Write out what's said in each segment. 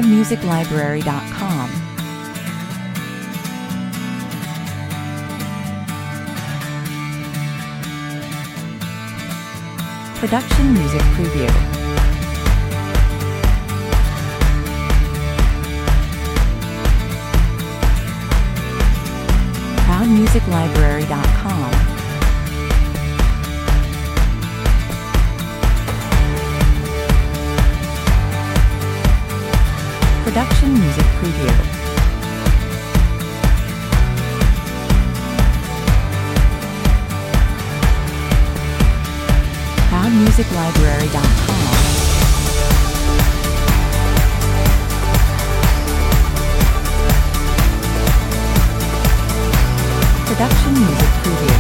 ProudMusicLibrary.com. Production Music Preview. ProudMusicLibrary.com. Production Music Preview. ProudMusicLibrary.com. Production Music Preview.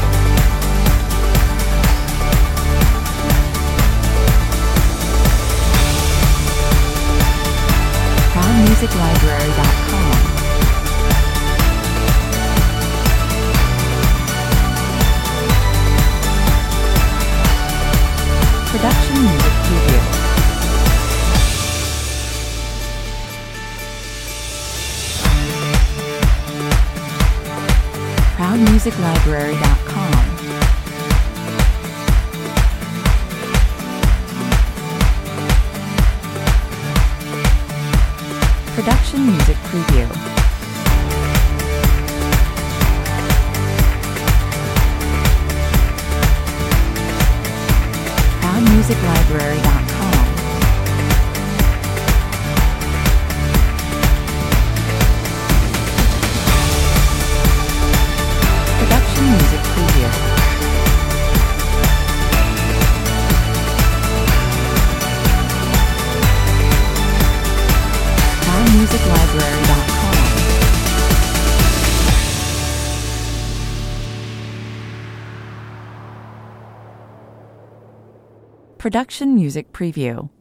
ProudMusicLibrary.com. Production Music Preview. ProudMusicLibrary.com. Production Music Preview. ProudMusicLibrary.com. Production Music Preview. ProudMusicLibrary.com. Production Music Preview.